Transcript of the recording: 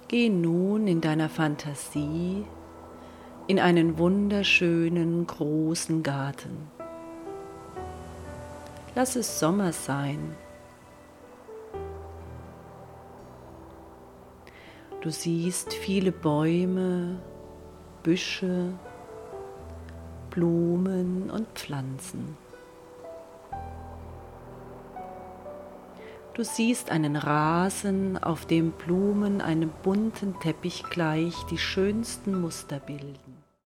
Geh nun in deiner Fantasie in einen wunderschönen großen Garten. Lass es Sommer sein. Du siehst viele Bäume, Büsche, Blumen und Pflanzen. Du siehst einen Rasen, auf dem Blumen einem bunten Teppich gleich die schönsten Muster bilden.